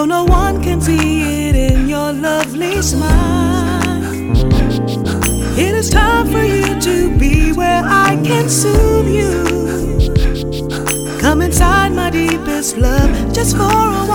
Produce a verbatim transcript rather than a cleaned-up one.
though no one can see it in your lovely smile. It is time for you to be where I can soothe you. Come inside my deepest love just for a while.